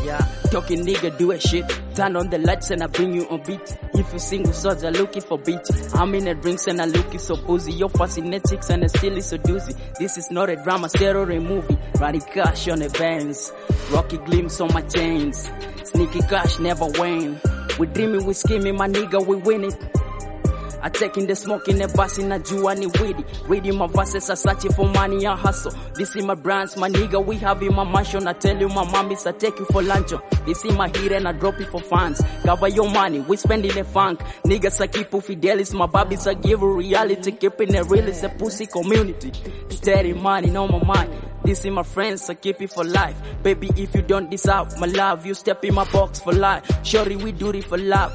Yeah, talking nigga, do a shit. Turn on the lights and I bring you on beat. If you single souls are looking for beat, I'm in the drinks and I looking so boozy. You're fascinating and I still is so doozy. This is not a drama, stereo movie. Running cash on the bands, rocky glimpse on my chains. Sneaky cash never wane. We dreaming, we scheming, my nigga, we win it. I taking the smoke in the bus in a juani weedy. Reading my verses, I searching for money and hustle. This is my brands, my nigga, we have in my mansion. I tell you my mommies, I take you for lunch. This is my hit and I drop it for fans. Cover your money, we spending the funk. Niggas I keep fidelis, my babies I give you reality. Keeping it real, it's a pussy community. Steady money on my mind. This is my friends, I keep it for life. Baby, if you don't deserve my love, you step in my box for life. Shorty, we do it for love.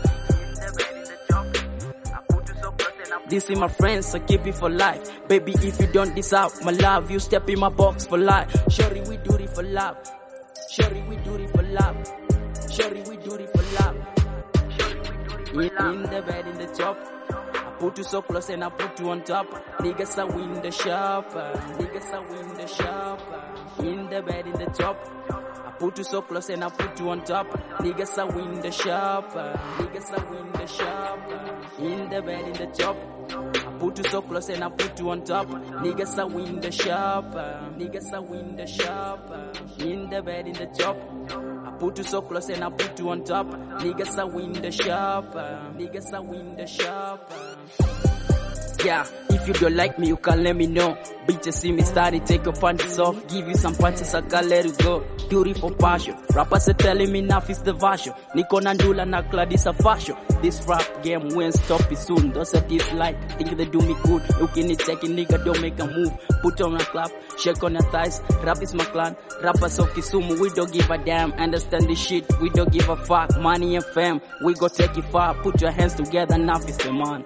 This is my friends, I keep it for life. Baby, if you don't deserve my love, you step in my box for life. Shorty, we do it for love. Shorty, we do it for love. Shorty, we do it for love. In the bed, in the top. I put you so close and I put you on top. Niggas are in the shop. Niggas are in the shop. In the bed, in the top. I put you so close and I put you on top. Niggas are in the shop. Niggas are in the shop. In the bed, in the top. I put you so close and I put you on top. Niggas are in the shop. Niggas are in the shop. In the bed, in the top. I put you so close and I put you on top. Niggas are in the shop. Niggas are in the shop. Yeah, if you don't like me, you can let me know. Bitches see me starting, take your panties off. Give you some punches, I can't let it go. Do it for passion. Rappers are telling me enough is the version. Niko Nandula na clad is a fashion. This rap game won't stop it soon. Those are dislike, think they do me good. You can take a nigga, don't make a move. Put on a clap, shake on your thighs. Rap is my clan. Rappers of Kisumu, we don't give a damn. Understand this shit, we don't give a fuck. Money and fame, we go take it far. Put your hands together, enough is the man.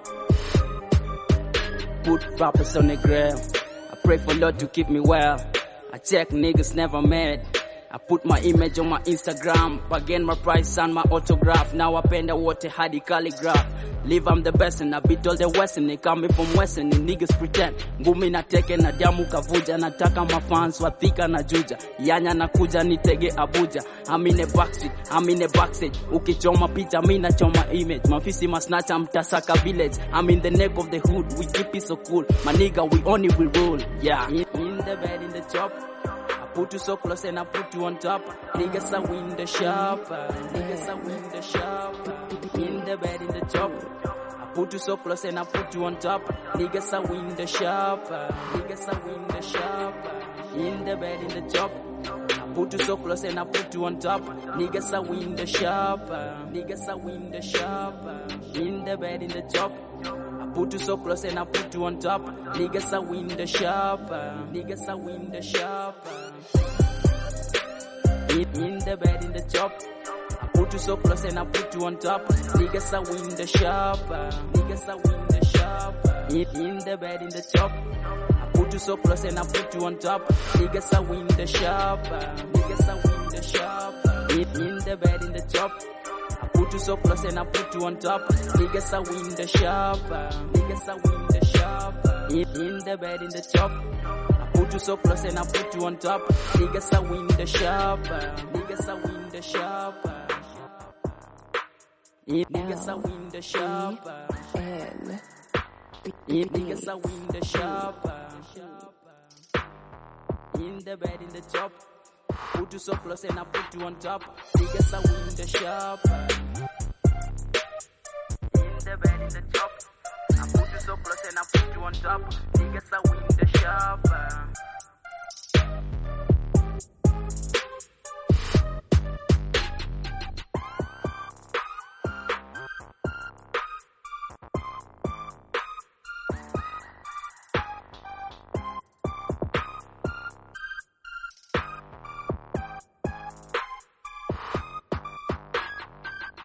Put rappers on the gram. I pray for Lord to keep me well. I check niggas never mad. I put my image on my Instagram. Again my price and my autograph. Now I pen the water hadi calligraph. Live I'm the best and I beat all the western. They coming from western and niggas pretend. Ngumi na teke na damu kavuja. Nataka mafans wathika na juja. Yanya na kuja nitege Abuja. I'm in a backseat, I'm in a backstage. Ukichoma pita mina choma image. Mafisi masnacha mtasaka village. I'm in the neck of the hood, we keep it so cool. My nigga we only we rule, yeah. In the bed, in the chop. Put you so close and I put you on top. Niggas are in the shop. Niggas are in the shop. In the bed, in the top. I put you so close and I put you on top. Niggas are in the shop. Niggas are in the shop. In the bed, in the top. I put you so close and I put you on top. Niggas are in the shop. Niggas are in the shop. In the bed, in the top. Put you so close and I put you on top. Niggas are in the shop. Niggas are in the shop. In the bed, in the top. I put you so close and I put you on top. Niggas are in the shop. Niggas are in the shop. In the bed, in the top. I put you so close and I put you on top. Niggas are in the shop. Niggas are in the shop. In the bed, in the top. Put you so close and I put you on top. Niggas are in the shop. Niggas are in the shop. In the bed, in the top. I put you so close and I put you on top. Niggas are in the shop. Niggas are in the shop. Niggas are in the shop. Niggas are in the shop. In the bed, in the top. Put you so close and I put you on top. Niggas are in the shop. In the bed, in the top. I put you so close and I put you on top. Niggas are in the shop.